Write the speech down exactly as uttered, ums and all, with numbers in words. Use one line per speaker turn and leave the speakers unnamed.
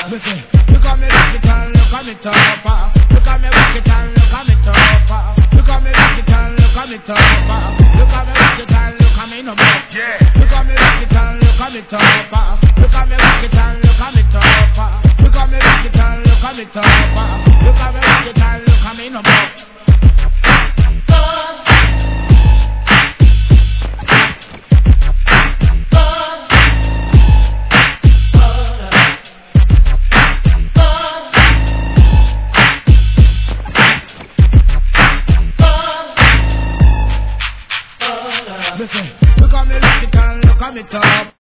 Listen, look at me rock it and look at me tougher. Look at me rock it and look at me tougher. Look at me rock it and look at me tougher. Look at me rock it and look at me no more. Yeah. Look at me rock it and look at me tougher. Look at me rock it and look at me tougher. Look at me rock it and look at me tougher. Look at me rock it and